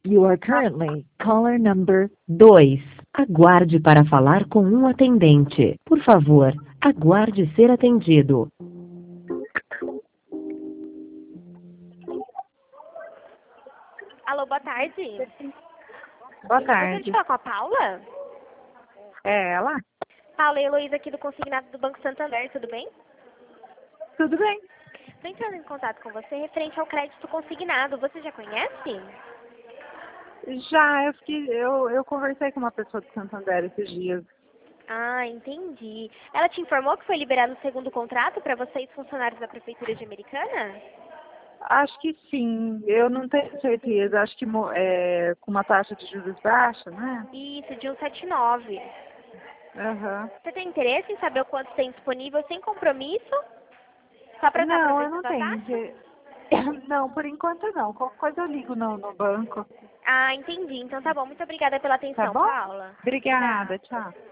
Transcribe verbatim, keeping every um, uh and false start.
You are currently caller number dois. Aguarde para falar com um atendente. Por favor, aguarde ser atendido. Alô, boa tarde. Boa Eu tarde. de falar com a Paula? É ela? Paula e Heloísa aqui do Consignado do Banco Santander, tudo bem? Tudo bem. Estou entrando em contato com você referente ao crédito consignado. Você já conhece? Já, eu, fiquei, eu, eu conversei com uma pessoa de Santander esses dias. Ah, entendi. Ela te informou que foi liberado o segundo contrato para vocês, funcionários da Prefeitura de Americana? Acho que sim, eu não tenho certeza. Acho que mo- é, com uma taxa de juros baixa, né? Isso, de cento e setenta e nove. Aham. Você tem interesse em saber o quanto tem disponível sem compromisso? Só para estar Não, eu aproveitando não a tenho. taxa? que- Não, por enquanto não. Qualquer coisa eu ligo no, no banco. Ah, entendi. Então tá bom. Muito obrigada pela Tá atenção, bom? Paula. Obrigada, tchau.